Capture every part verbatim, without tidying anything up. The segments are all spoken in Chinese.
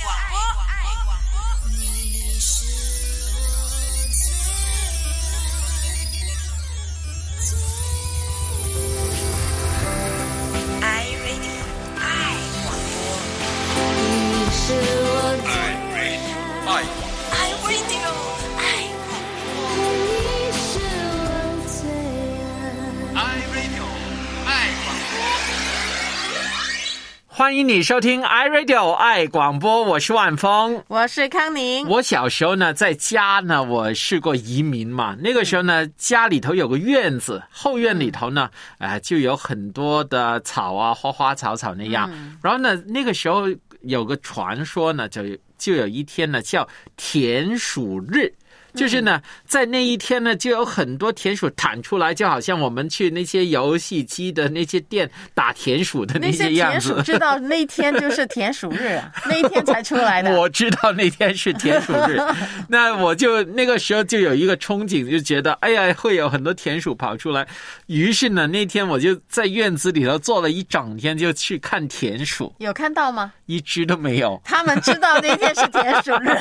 欢迎你收听 iRadio 爱广播，我是万峰， 我是康宁。 我小时候呢，在家呢，我试过移民嘛。那个时候呢，家里头有个院子，后院里头呢，呃，就有很多的草啊，花花草草那样。嗯、然后呢，那个时候有个传说呢，就就有一天呢，叫田鼠日。就是呢，在那一天呢，就有很多田鼠弹出来，就好像我们去那些游戏机的那些店打田鼠的那些样子。 那些田鼠知道那天就是田鼠日啊，那一天才出来的。 我知道那天是田鼠日，那我就那个时候就有一个憧憬，就觉得哎呀，会有很多田鼠跑出来。于是呢，那天我就在院子里头坐了一整天，就去看田鼠。 有看到吗？ 一只都没有。 他们知道那天是田鼠日。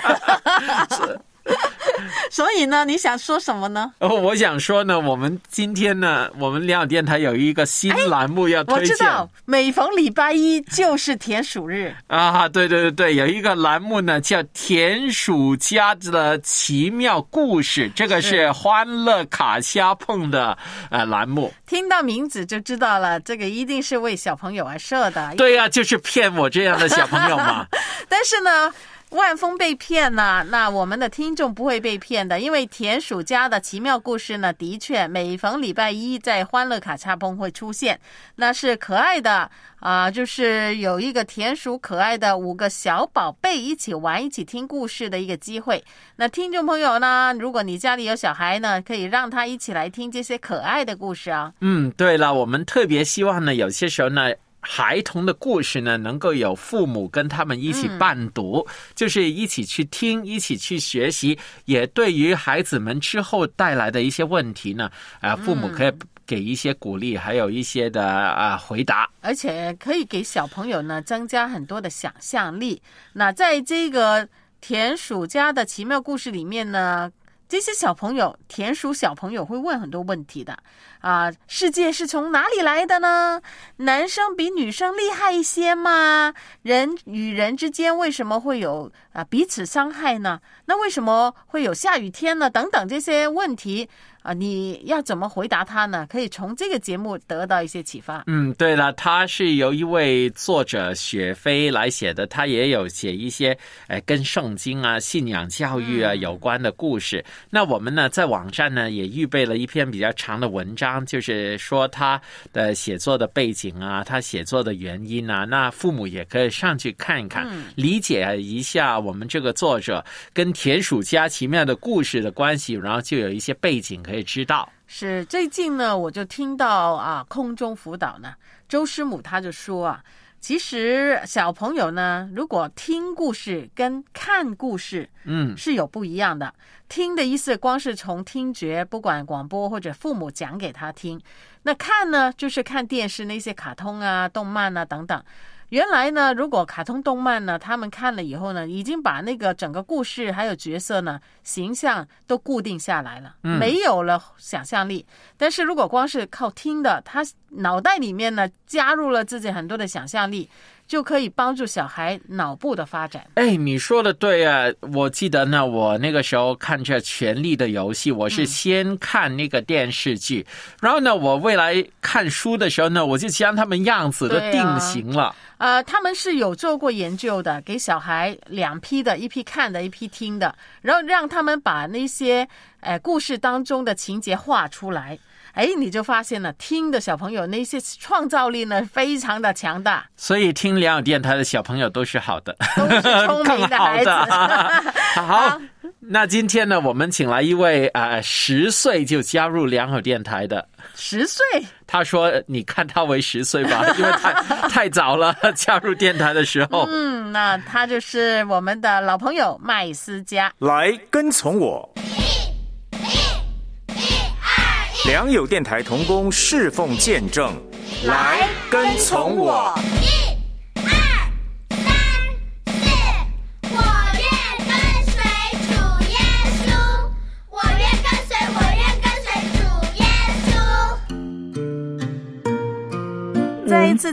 所以呢，你想说什么呢？ 哦，我想说呢，我们今天呢，我们良友电台有一个新栏目要推荐。 我知道，每逢礼拜一就是田鼠日啊！对对对对，有一个栏目呢叫《田鼠家的奇妙故事》，这个是欢乐卡虾碰的呃栏目。 听到名字就知道了，这个一定是为小朋友而设的。 对呀、啊，就是骗我这样的小朋友嘛。 但是呢，万峰被骗了，那我们的听众不会被骗的，因为田鼠家的奇妙故事呢，的确每逢礼拜一在欢乐卡恰碰会出现，那是可爱的啊、呃，就是有一个田鼠可爱的五个小宝贝一起玩一起听故事的一个机会。那听众朋友呢，如果你家里有小孩呢，可以让他一起来听这些可爱的故事啊。 嗯，对了，我们特别希望呢，有些时候呢，孩童的故事呢，能够有父母跟他们一起伴读、嗯、就是一起去听，一起去学习，也对于孩子们之后带来的一些问题呢，呃，父母可以给一些鼓励，还有一些的啊、呃、回答， 而且可以给小朋友呢增加很多的想象力。那在这个田鼠家的奇妙故事里面呢，这些小朋友，田鼠小朋友会问很多问题的啊，世界是从哪里来的呢？男生比女生厉害一些吗？人与人之间为什么会有啊彼此伤害呢？那为什么会有下雨天呢？等等这些问题啊，你要怎么回答他呢？可以从这个节目得到一些启发。 嗯，对了，他是由一位作者雪飞来写的，他也有写一些呃跟圣经啊、信仰教育啊、嗯、有关的故事。那我们呢，在网站呢也预备了一篇比较长的文章，就是说他的写作的背景啊，他写作的原因啊，那父母也可以上去看一看、嗯、理解一下我们这个作者跟田鼠家奇妙的故事的关系，然后就有一些背景可以知道。 是，最近呢我就听到啊空中辅导呢周师母他就说啊，其实小朋友呢如果听故事跟看故事嗯是有不一样的。听的意思光是从听觉，不管广播或者父母讲给他听，那看呢就是看电视那些卡通啊、动漫啊等等。原来呢，如果卡通动漫呢，他们看了以后呢，已经把那个整个故事还有角色呢、形象都固定下来了，嗯、没有了想象力。但是如果光是靠听的，他脑袋里面呢加入了自己很多的想象力，就可以帮助小孩脑部的发展。 哎，你说的对啊！我记得呢，我那个时候看这《权力的游戏》，我是先看那个电视剧，嗯、然后呢，我未来看书的时候呢，我就将他们样子都定型了。 呃，他们是有做过研究的，给小孩两批的，一批看的，一批听的，然后让他们把那些呃故事当中的情节画出来。哎，你就发现了，听的小朋友那些创造力呢，非常的强大。 所以听良友电台的小朋友都是好的， 都是聪明的孩子。 好, 好，那今天呢，我们请来一位呃十岁就加入良友电台的。 十岁？ 他说：“你看他为十岁吧，因为太太早了，加入电台的时候。” 嗯，那他就是我们的老朋友麦斯嘉。 来，跟从我。良友电台同工侍奉见证， 来跟从我。一、二、三、四、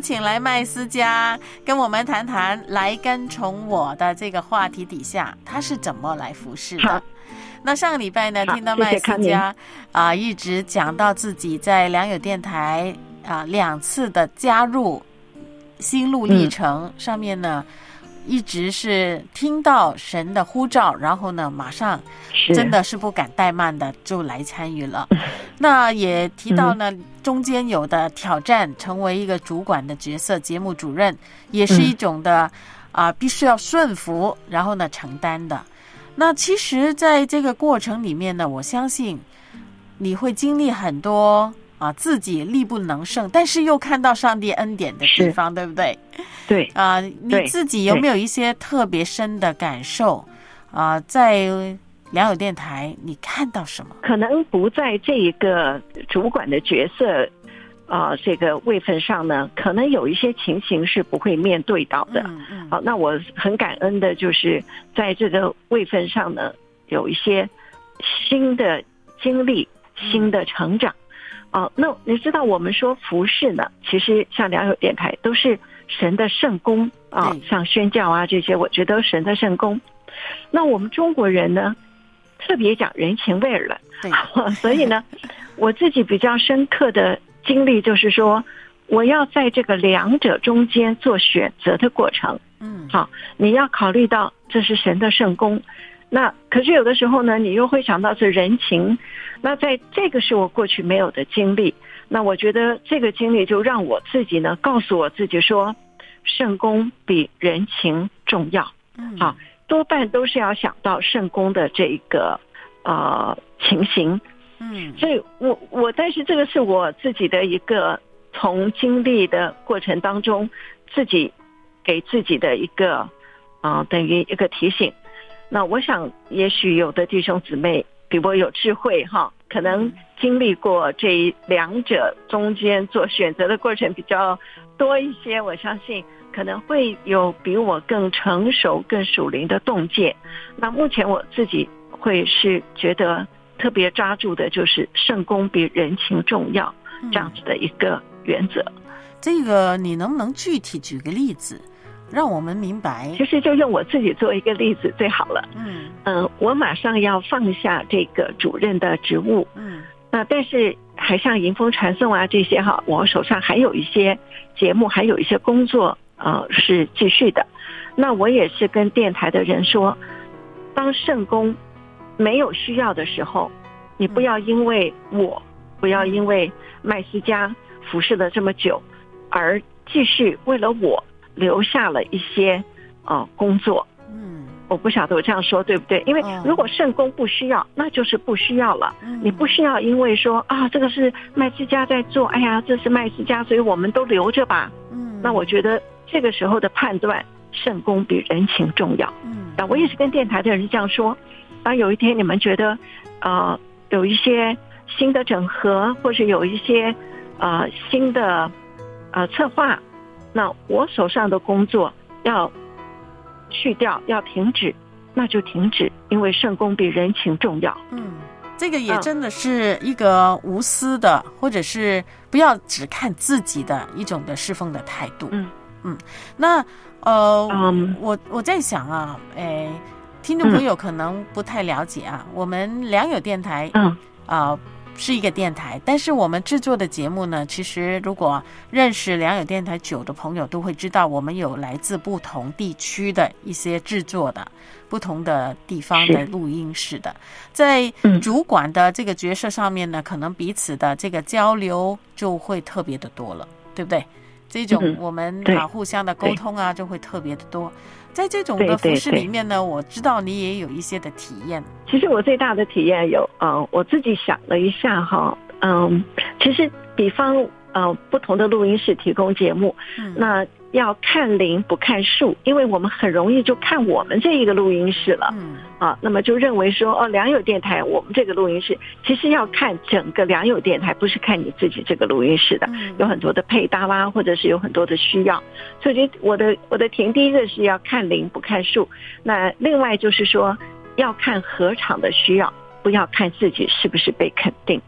请来麦思佳跟我们谈谈来跟从我的这个话题底下，他是怎么来服侍的。那上个礼拜呢，听到麦思佳啊、呃、一直讲到自己在良友电台啊、呃、两次的加入心路历程、嗯、上面呢，一直是听到神的呼召，然后呢马上真的是不敢怠慢的就来参与了。那也提到呢、嗯、中间有的挑战，成为一个主管的角色，节目主任也是一种的啊、呃、必须要顺服然后呢承担的。那其实在这个过程里面呢，我相信你会经历很多啊自己力不能胜，但是又看到上帝恩典的地方，对不对？ 对啊、呃，你自己有没有一些特别深的感受啊、呃？在良友电台你看到什么？ 可能不在这一个主管的角色啊、呃、这个位分上呢，可能有一些情形是不会面对到的。嗯嗯。好，那我很感恩的就是在这个位分上呢，有一些新的经历、新的成长。哦、呃，那你知道我们说服事呢，其实像良友电台都是神的圣工啊、呃，像宣教啊这些，我觉得神的圣工。那我们中国人呢，特别讲人情味儿了，对，所以呢，我自己比较深刻的经历就是说，我要在这个两者中间做选择的过程。嗯，好，你要考虑到这是神的圣工，那可是有的时候呢，你又会想到是人情，那在这个是我过去没有的经历，那我觉得这个经历就让我自己呢，告诉我自己说，圣工比人情重要。嗯，好，多半都是要想到圣工的这个呃情形。嗯，所以我我但是这个是我自己的一个从经历的过程当中，自己给自己的一个啊、呃、等于一个提醒。那我想也许有的弟兄姊妹比我有智慧哈，可能经历过这两者中间做选择的过程比较多一些，我相信可能会有比我更成熟更属灵的洞见。那目前我自己会是觉得特别抓住的就是圣工比人情重要这样子的一个原则。 嗯、这个你能不能具体举个例子让我们明白？ 其实就用我自己做一个例子最好了。嗯嗯、呃，我马上要放下这个主任的职务。嗯，那但是还像迎风传送啊这些哈，我手上还有一些节目，还有一些工作呃是继续的。那我也是跟电台的人说，当圣工没有需要的时候，你不要因为我不要因为麦思佳服侍了这么久而继续为了我留下了一些呃工作。嗯，我不晓得我这样说对不对？因为如果圣工不需要，那就是不需要了。嗯，你不需要因为说啊这个是麦思佳在做，哎呀这是麦思佳，所以我们都留着吧。嗯，那我觉得这个时候的判断，圣工比人情重要。嗯，那我也是跟电台的人这样说。当有一天你们觉得呃有一些新的整合，或是有一些呃新的呃策划，那我手上的工作要去掉要停止，那就停止，因为圣工比人情重要。 嗯，这个也真的是一个无私的、嗯、或者是不要只看自己的一种的侍奉的态度。嗯嗯，那呃、嗯、我我在想啊，哎听众朋友可能不太了解啊，嗯、我们良友电台，嗯啊、呃、是一个电台，但是我们制作的节目呢，其实如果认识良友电台久的朋友都会知道，我们有来自不同地区的一些制作的，不同的地方的录音室的，在主管的这个角色上面呢，可能彼此的这个交流就会特别的多了，对不对？这种我们啊互相的沟通啊就会特别的多。在这种的服事里面呢，我知道你也有一些的体验。 其实我最大的体验有，呃，我自己想了一下哈，嗯，其实比方呃不同的录音室提供节目，嗯、那要看龄不看数，因为我们很容易就看我们这一个录音室了，嗯啊，那么就认为说哦，良友电台我们这个录音室，其实要看整个良友电台，不是看你自己这个录音室的，嗯、有很多的配搭啦，或者是有很多的需要，所以我的我的题第一个是要看龄不看数，那另外就是说要看合场的需要，不要看自己是不是被肯定。嗯，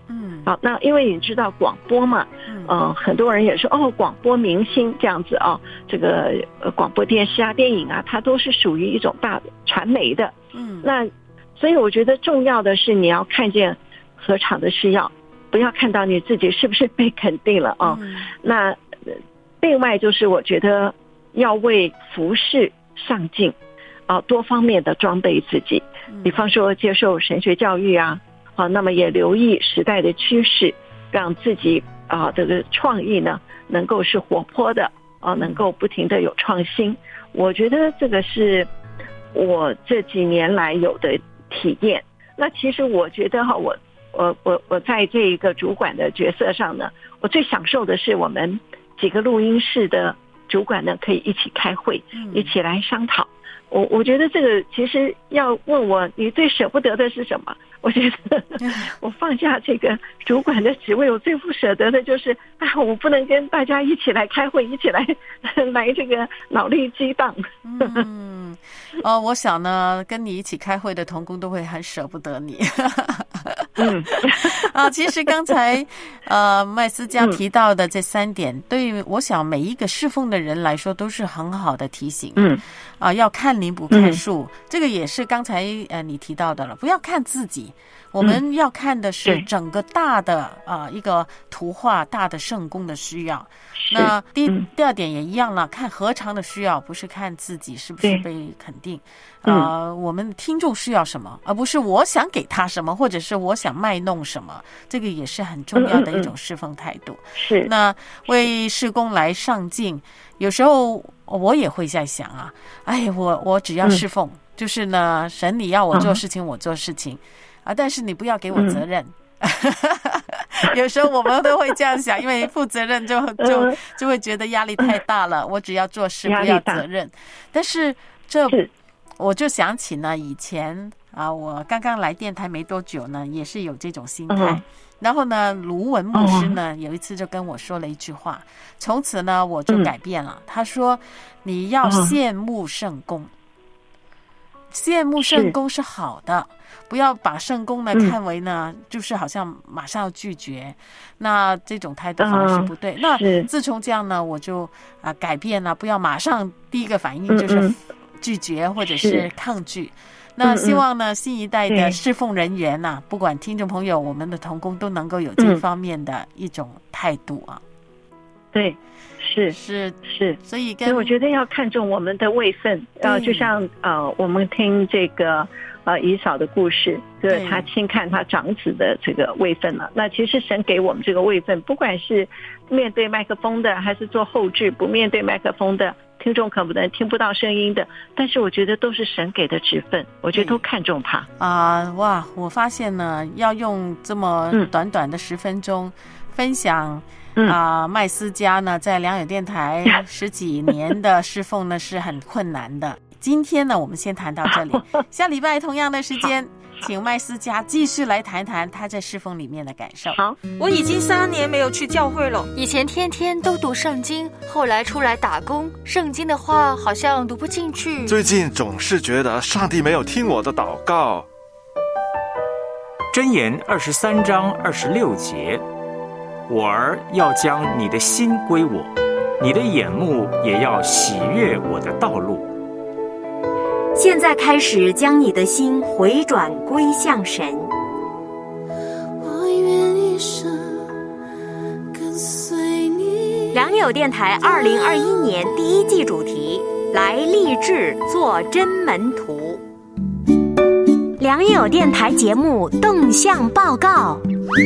好，那因为你知道广播嘛，嗯、呃，很多人也说哦，广播明星这样子啊、哦，这个呃广播电视啊、电影啊，它都是属于一种大传媒的。嗯，那所以我觉得重要的是你要看见何尝的需要，不要看到你自己是不是被肯定了啊、哦嗯。那另外就是我觉得要为服事上进啊、呃，多方面的装备自己，比方说接受神学教育啊。好，那么也留意时代的趋势，让自己啊这个创意呢能够是活泼的啊，能够不停的有创新。我觉得这个是我这几年来有的体验。那其实我觉得哈，我我我我在这一个主管的角色上呢，我最享受的是我们几个录音室的主管呢可以一起开会，一起来商讨。我我觉得这个其实要问我你最舍不得的是什么？我觉得我放下这个主管的职位，我最不舍得的就是啊，我不能跟大家一起来开会，一起来来这个脑力激荡。 嗯，哦，我想呢，跟你一起开会的同工都会很舍不得你。嗯，啊，其实刚才呃麦斯嘉提到的这三点，嗯、对于我想每一个侍奉的人来说都是很好的提醒。嗯，啊，要看林不看树，嗯、这个也是刚才呃你提到的了，不要看自己。我们要看的是整个大的啊、呃、一个图画，大的圣工的需要。那第第二点也一样了，看何尝的需要，不是看自己是不是被肯定。啊、呃，我们听众需要什么，而不是我想给他什么，或者是我想卖弄什么，这个也是很重要的一种侍奉态度。是，那为事工来上进，有时候我也会在想啊，哎，我我只要侍奉，嗯、就是呢，神你要我做事情，嗯、我做事情。啊！但是你不要给我责任，嗯、有时候我们都会这样想，因为负责任就就就会觉得压力太大了。我只要做事，不要责任。但是这我就想起呢，以前啊，我刚刚来电台没多久呢，也是有这种心态。嗯、然后呢，卢文牧师呢，有一次就跟我说了一句话，从此呢，我就改变了。嗯、他说：“你要羡慕圣工。”羡慕圣工是好的，不要把圣工呢看为呢，就是好像马上要拒绝，那这种态度反而是不对。那自从这样呢，我就啊改变了，不要马上第一个反应就是拒绝或者是抗拒。那希望呢，新一代的侍奉人员呐、啊，不管听众朋友，我们的同工都能够有这方面的一种态度啊。 对。是是是， 所以跟所以我觉得要看重我们的位分，呃，就像呃，我们听这个呃以扫的故事，就是他轻看他长子的这个位分了。那其实神给我们这个位分，不管是面对麦克风的，还是做后制不面对麦克风的，听众可能听不到声音的，但是我觉得都是神给的职分，我觉得都看重他啊、呃！哇，我发现呢，要用这么短短的十分钟、嗯、分享。嗯啊、呃，麦斯嘉呢，在良友电台十几年的侍奉呢是很困难的。今天呢，我们先谈到这里，下礼拜同样的时间，请麦斯嘉继续来谈谈他在侍奉里面的感受。 好， 我已经三年没有去教会了， 以前天天都读圣经，后来出来打工，圣经的话好像读不进去。 最近总是觉得上帝没有听我的祷告。 箴言二十三章二十六节。我儿要将你的心归我，你的眼目也要喜悦我的道路。 现在开始将你的心回转归向神。 我愿一生跟随你。 良友电台二零二一年第一季主题：来立志做真门徒。良友电台节目动向报告。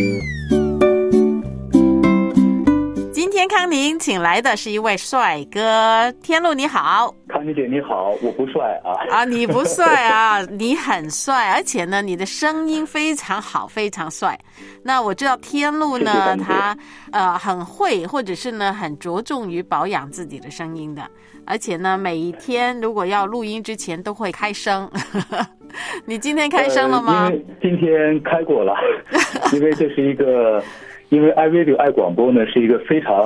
今天康宁请来的是一位帅哥，天路你好。 康宁姐你好，我不帅啊。 啊，你不帅啊，你很帅，而且呢，你的声音非常好，非常帅。那我知道天路呢， 谢谢他呃很会，或者是呢很着重于保养自己的声音的，而且呢，每一天如果要录音之前都会开声。你今天开声了吗？ 呃、因为今天开过了，因为这是一个。因为 iRadio 爱广播呢是一个非常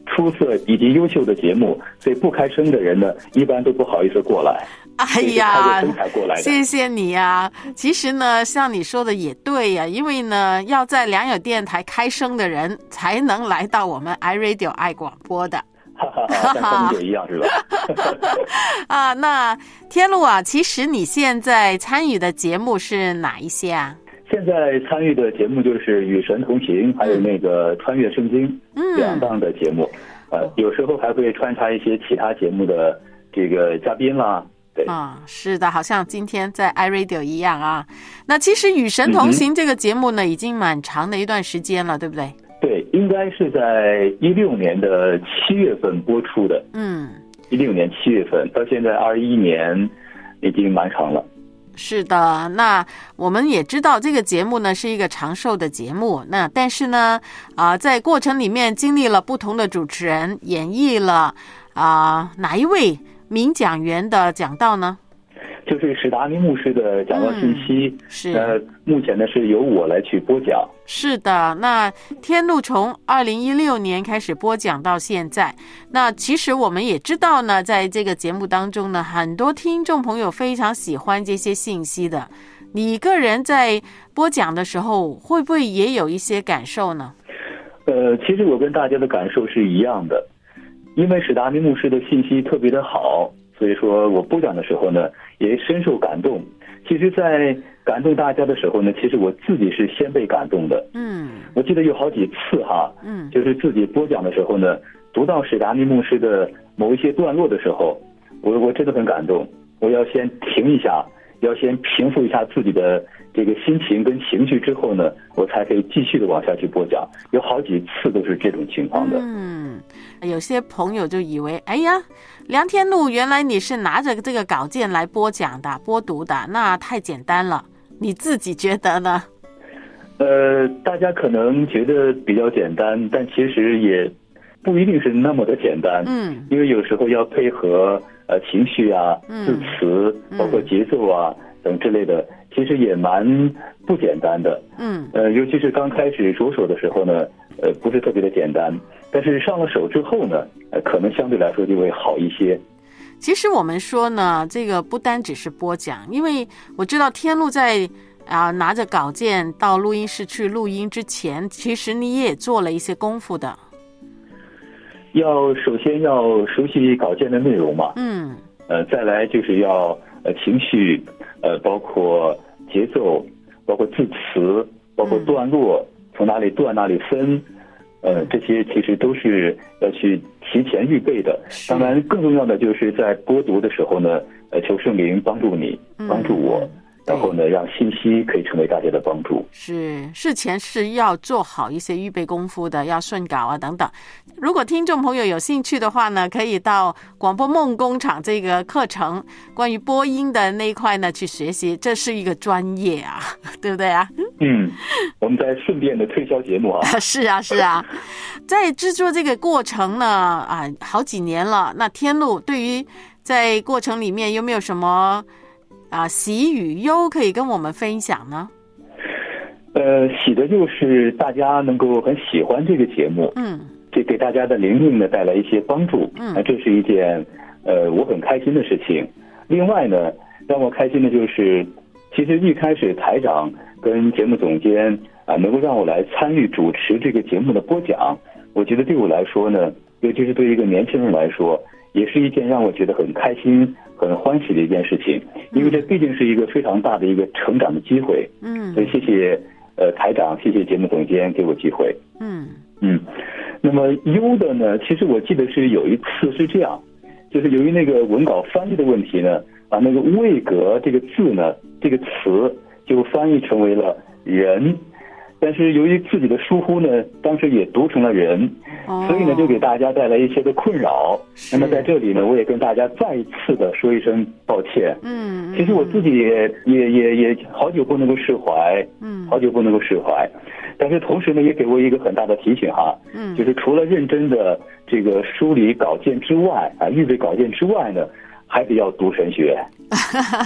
出色以及优秀的节目，所以不开声的人呢，一般都不好意思过来。 哎呀， 过来谢谢你啊！其实呢，像你说的也对呀、啊，因为呢，要在良友电台开声的人才能来到我们 iRadio 爱广播的。 哈哈哈，像风姐一样是吧？ 啊，那天路啊，其实你现在参与的节目是哪一些啊？ 现在参与的节目就是《与神同行》，还有那个《穿越圣经》 嗯两档的节目。呃，有时候还会穿插一些其他节目的这个嘉宾啦。对啊，是的，好像今天在 iRadio 一样啊。那其实《与神同行》这个节目呢，嗯、已经蛮长的一段时间了，对不对？ 对，应该是在一六年的七月份播出的。 嗯， 一六年七月份到现在二一年，已经蛮长了。 是的，那我们也知道这个节目呢是一个长寿的节目，那但是呢，啊、呃，在过程里面经历了不同的主持人演绎了啊、呃、哪一位名讲员的讲道呢？ 就是史达尼牧师的讲道信息， 嗯、是呃，目前呢是由我来去播讲。 是的，那天路从二零一六年开始播讲到现在，那其实我们也知道呢，在这个节目当中呢，很多听众朋友非常喜欢这些信息的。你个人在播讲的时候，会不会也有一些感受呢？ 呃，其实我跟大家的感受是一样的，因为史达尼牧师的信息特别的好。所以说我播讲的时候呢，也深受感动。其实在感动大家的时候呢，其实我自己是先被感动的。 嗯， 我记得有好几次哈， 嗯， 就是自己播讲的时候呢，读到史达尼牧师的某一些段落的时候，我我真的很感动。我要先停一下，要先平复一下自己的这个心情跟情绪之后呢，我才可以继续的往下去播讲。有好几次都是这种情况的。 嗯，有些朋友就以为，哎呀，梁天禄，原来你是拿着这个稿件来播讲的、播读的，那太简单了。你自己觉得呢？ 呃，大家可能觉得比较简单，但其实也不一定是那么的简单。 嗯， 因为有时候要配合呃情绪啊、字词，包括节奏啊、嗯、等之类的，其实也蛮不简单的。 嗯， 呃，尤其是刚开始着手的时候呢，呃，不是特别的简单。但是上了手之后呢，呃，可能相对来说就会好一些。 其实我们说呢，这个不单只是播讲，因为我知道天路在啊、呃、拿着稿件到录音室去录音之前，其实你也做了一些功夫的。 要首先要熟悉稿件的内容嘛， 嗯， 呃，再来就是要呃情绪，呃，包括节奏，包括字词，包括段落，嗯、从哪里断哪里分。呃，这些其实都是要去提前预备的。当然，更重要的就是在播读的时候呢，呃，求圣灵帮助你，帮助我，嗯、然后呢，让信息可以成为大家的帮助。 是，事前是要做好一些预备功夫的，要顺稿啊等等。如果听众朋友有兴趣的话呢，可以到广播梦工厂这个课程关于播音的那一块呢去学习，这是一个专业啊，对不对啊？ 嗯，我们在顺便的推销节目啊。 是啊，是啊，在制作这个过程呢，啊，好几年了。那天路对于在过程里面有没有什么啊喜与忧可以跟我们分享呢？ 呃，喜的就是大家能够很喜欢这个节目， 嗯， 这给大家的灵命呢带来一些帮助， 嗯， 那这是一件呃我很开心的事情。另外呢，让我开心的就是，其实一开始台长跟节目总监啊，能够让我来参与主持这个节目的播讲，我觉得对我来说呢，尤其是对一个年轻人来说，也是一件让我觉得很开心、很欢喜的一件事情，因为这毕竟是一个非常大的一个成长的机会。 嗯， 所以谢谢呃台长，谢谢节目总监给我机会。 嗯嗯，那么忧的呢，其实我记得是有一次是这样，就是由于那个文稿翻译的问题呢，把那个位格这个字呢，这个词就翻译成为了人。但是由于自己的疏忽呢，当时也读成了人，所以呢就给大家带来一些的困扰。那么在这里呢，我也跟大家再一次的说一声抱歉。 嗯， 其实我自己也也也也好久不能够释怀， 嗯， 好久不能够释怀。但是同时呢，也给我一个很大的提醒哈， 嗯， 就是除了认真的这个梳理稿件之外啊，预备稿件之外呢，还得要读神学。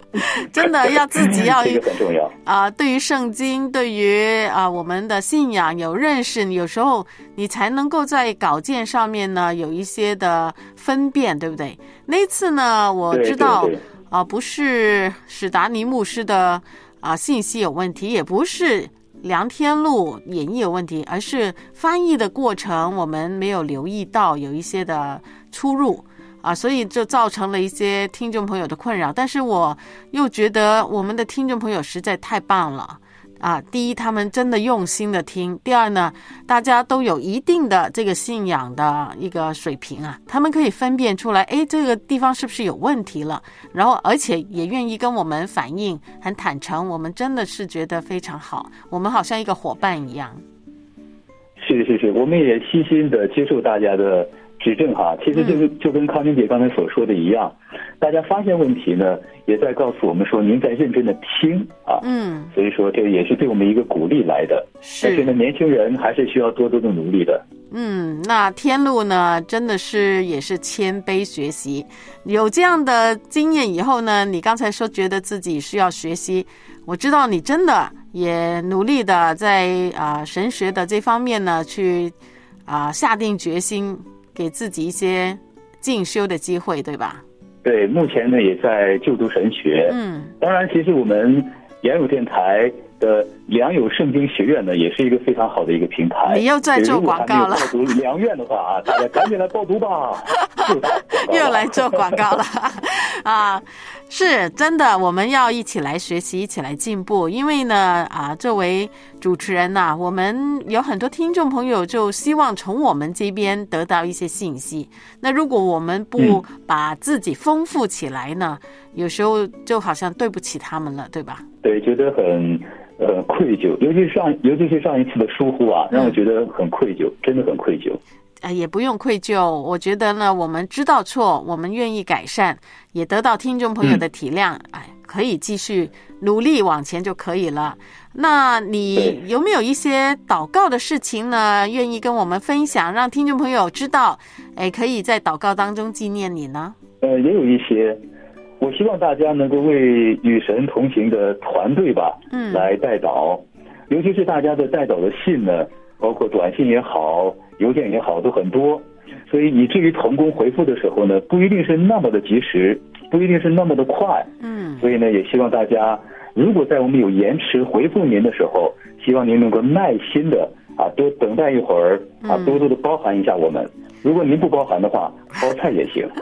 真的要自己要这个很重要啊、呃。对于圣经，对于啊、呃、我们的信仰有认识，有时候你才能够在稿件上面呢有一些的分辨，对不对？那一次呢，我知道啊、呃，不是史达尼牧师的啊、呃、信息有问题，也不是梁天禄演绎有问题，而是翻译的过程我们没有留意到有一些的出入啊，所以就造成了一些听众朋友的困扰。但是我又觉得我们的听众朋友实在太棒了啊！第一，他们真的用心的听；第二呢，大家都有一定的这个信仰的一个水平啊，他们可以分辨出来，哎，这个地方是不是有问题了？然后，而且也愿意跟我们反映，很坦诚。我们真的是觉得非常好，我们好像一个伙伴一样。 是是是，我们也细心的接受大家的指正哈。其实这个就跟康妮姐刚才所说的一样，嗯、大家发现问题呢，也在告诉我们说您在认真的听啊。嗯，所以说这也是对我们一个鼓励来的。是，但是呢，年轻人还是需要多多的努力的。 嗯，那天路呢，真的是也是谦卑学习，有这样的经验以后呢，你刚才说觉得自己需要学习，我知道你真的也努力的在啊、呃、神学的这方面呢，去啊、呃、下定决心，给自己一些进修的机会，对吧？ 对，目前呢也在就读神学。嗯，当然，其实我们良友电台的良友圣经学院呢，也是一个非常好的一个平台。 你又在做广告了。 如果还没有报读良院的话啊，大家赶紧来报读吧。 又来做广告了啊！是真的，我们要一起来学习，一起来进步。因为呢，啊，作为主持人呐、啊，我们有很多听众朋友就希望从我们这边得到一些信息。那如果我们不把自己丰富起来呢，嗯、有时候就好像对不起他们了，对吧？ 对，觉得很呃愧疚，尤其是上，尤其是上一次的疏忽啊，让我觉得很愧疚，嗯、真的很愧疚。 呃，也不用愧疚。我觉得呢，我们知道错，我们愿意改善，也得到听众朋友的体谅，嗯、哎，可以继续努力往前就可以了。那你有没有一些祷告的事情呢？愿意跟我们分享，让听众朋友知道，哎，可以在祷告当中纪念你呢？ 呃，也有一些。我希望大家能够为与神同行的团队吧，嗯，来代祷，尤其是大家的代祷的信呢，包括短信也好，邮件也好，都很多，所以以至于同工回复的时候呢，不一定是那么的及时，不一定是那么的快，嗯，所以呢，也希望大家，如果在我们有延迟回复您的时候，希望您能够耐心的啊，多等待一会儿啊，多多的包涵一下我们。如果您不包涵的话，包菜也行。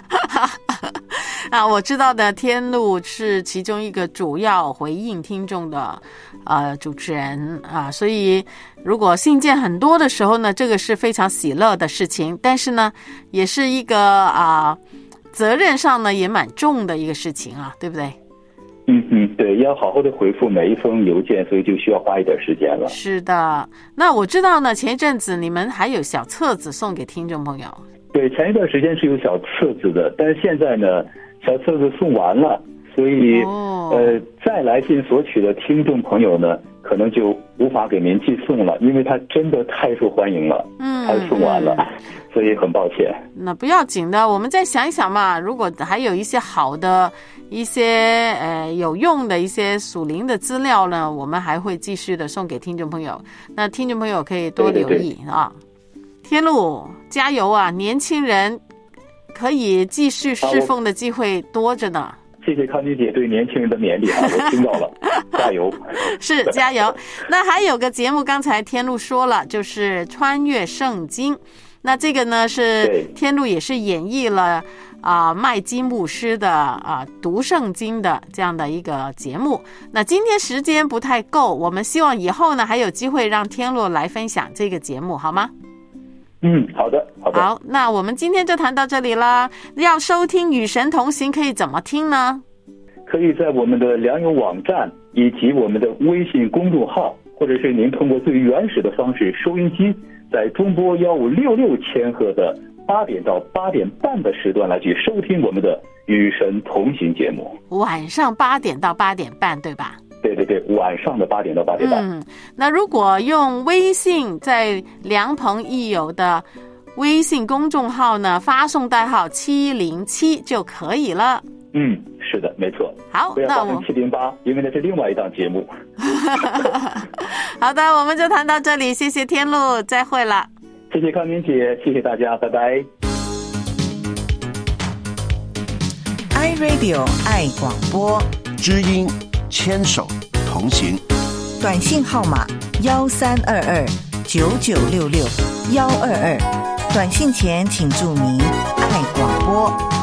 啊，我知道的，天路是其中一个主要回应听众的呃主持人啊，所以如果信件很多的时候呢，这个是非常喜乐的事情，但是呢，也是一个啊责任上呢也蛮重的一个事情啊，对不对？ 嗯嗯，对，要好好的回复每一封邮件，所以就需要花一点时间了。 是的，那我知道呢，前一阵子你们还有小册子送给听众朋友。 对，前一段时间是有小册子的，但是现在呢，小册子送完了，所以、哦、呃，再来信索取的听众朋友呢，可能就无法给您寄送了，因为它真的太受欢迎了，嗯，它送完了，嗯、所以很抱歉。 那不要紧的，我们再想一想嘛，如果还有一些好的、一些呃有用的一些属灵的资料呢，我们还会继续的送给听众朋友。那听众朋友可以多留意，对对对啊。天路加油啊！年轻人可以继续侍奉的机会多着呢。 谢谢康妮姐对年轻人的勉励啊，我听到了，加油！ 是加油。那还有个节目，刚才天路说了，就是穿越圣经。那这个呢是天路也是演绎了啊、呃、麦基牧师的啊、呃、读圣经的这样的一个节目。那今天时间不太够，我们希望以后呢还有机会让天路来分享这个节目，好吗？ 嗯，好的，好的。 好，那我们今天就谈到这里了。要收听《与神同行》，可以怎么听呢？ 可以在我们的良友网站以及我们的微信公众号，或者是您通过最原始的方式，收音机在中波幺五六六千赫的八点到八点半的时段来去收听我们的《与神同行》节目。 晚上八点到八点半，对吧？ 对对对，晚上的八点到八点半。 嗯，那如果用微信在良朋益友的微信公众号呢，发送代号七零七就可以了。 嗯， 是的，没错。 好， 不要那我发成七零八，因为那是另外一档节目。 好的，我们就谈到这里，谢谢天路，再会了。 谢谢康明姐，谢谢大家，拜拜。 iRadio 爱广播， 知音牵手同行， 短信号码幺三二二九九六六幺二二，短信前请注明爱广播。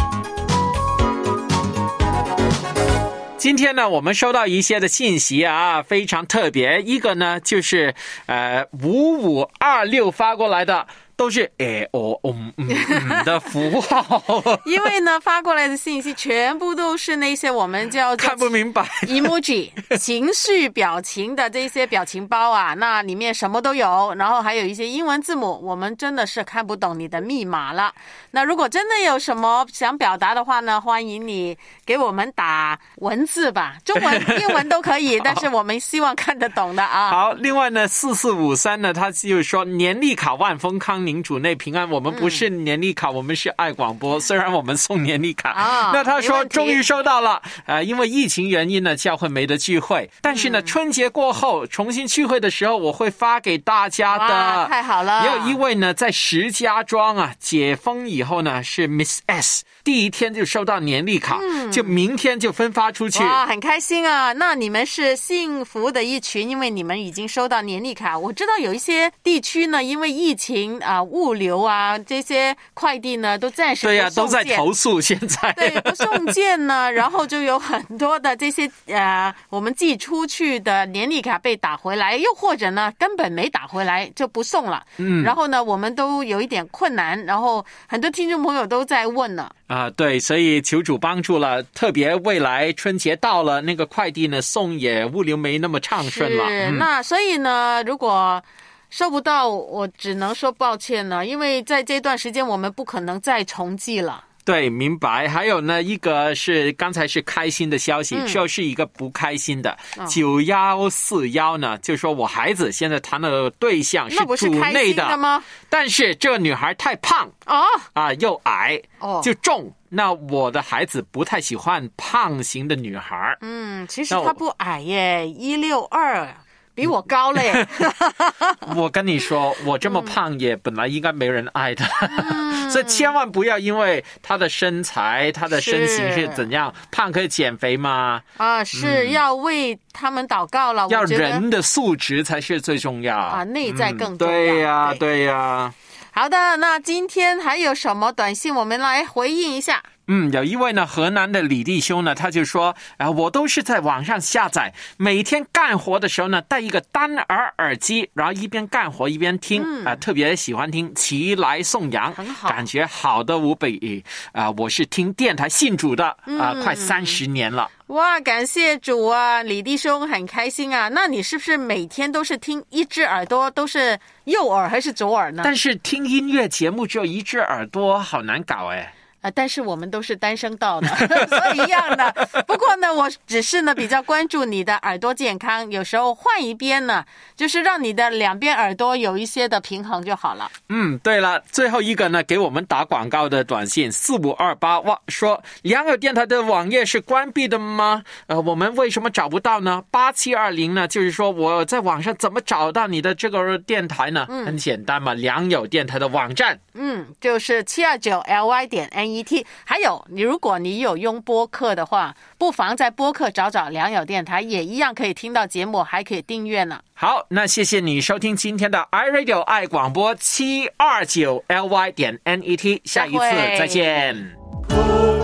今天呢，我们收到一些的信息啊，非常特别。一个呢，就是呃五五二六发过来的。都是诶哦嗯嗯嗯的符号， 因为呢发过来的信息全部都是那些我们叫做看不明白 emoji 情绪表情的这些表情包啊，那里面什么都有，然后还有一些英文字母，我们真的是看不懂你的密码了。那如果真的有什么想表达的话呢，欢迎你给我们打文字吧，中文英文都可以，但是我们希望看得懂的啊。 好，另外呢四四五三呢，他就说年历卡万丰康宁主内平安，我们不是年历卡、嗯、我们是爱广播，虽然我们送年历卡、哦、那他说终于收到了、呃、因为疫情原因呢教会没得聚会，但是呢、嗯、春节过后重新聚会的时候我会发给大家的。 太好了。 也有一位呢在石家庄啊，解封以后呢是 Miss S， 第一天就收到年历卡、嗯、就明天就分发出去。 哇，很开心啊，那你们是幸福的一群，因为你们已经收到年历卡。我知道有一些地区呢因为疫情啊、呃、物流啊这些快递呢都暂时不送件， 对呀、啊，都在投诉现在。 对，不送件呢，然后就有很多的这些呃我们寄出去的年历卡被打回来，又或者呢根本没打回来就不送了。嗯，然后呢我们都有一点困难，然后很多听众朋友都在问呢。 啊，对，所以求主帮助了，特别未来春节到了，那个快递呢送也物流没那么畅顺了。 是、嗯、那所以呢如果收不到，我只能说抱歉了，因为在这段时间我们不可能再重寄了。 对，明白。还有呢，一个是刚才是开心的消息， 嗯、 就是一个不开心的。九幺四幺呢，就是说我孩子现在谈的对象是主内的， 的吗？ 但是这个女孩太胖哦， 啊，又矮， 哦， 就重。那我的孩子不太喜欢胖型的女孩。 嗯，其实她不矮耶，一六二。比我高嘞。 我跟你说，我这么胖也本来应该没人爱的、嗯、所以千万不要因为他的身材他的身形是怎样，胖可以减肥吗？ 啊，是、嗯、要为他们祷告了。 要人的素质才是最重要啊，内在更重要、 嗯、对呀、啊、对呀、啊。 好的，那今天还有什么短信我们来回应一下。 嗯，有一位呢，河南的李弟兄呢，他就说，啊，我都是在网上下载，每天干活的时候呢，带一个单耳耳机，然后一边干活一边听，啊、嗯呃，特别喜欢听齐来颂扬， 很好， 感觉好的无比。啊、呃，我是听电台信主的，啊、呃嗯，快三十年了。 哇，感谢主啊，李弟兄很开心啊。那你是不是每天都是听一只耳朵，都是右耳还是左耳呢？ 但是听音乐节目只有一只耳朵，好难搞哎。 呃，但是我们都是单声道的，所以一样的。不过呢，我只是呢比较关注你的耳朵健康，有时候换一边呢，就是让你的两边耳朵有一些的平衡就好了。 嗯，对了，最后一个呢，给我们打广告的短信四五二八，哇，说良友电台的网页是关闭的吗？呃，我们为什么找不到呢？八七二零呢，就是说我在网上怎么找到你的这个电台呢？嗯、很简单嘛，良友电台的网站， 嗯，就是七二九 L Y 点 N E T。还有，你如果你有用播客的话，不妨在播客找找良友电台，也一样可以听到节目，还可以订阅呢。 好，那谢谢你收听今天的 iRadio 爱广播七二九 L Y 点 N E T， 下一次再见。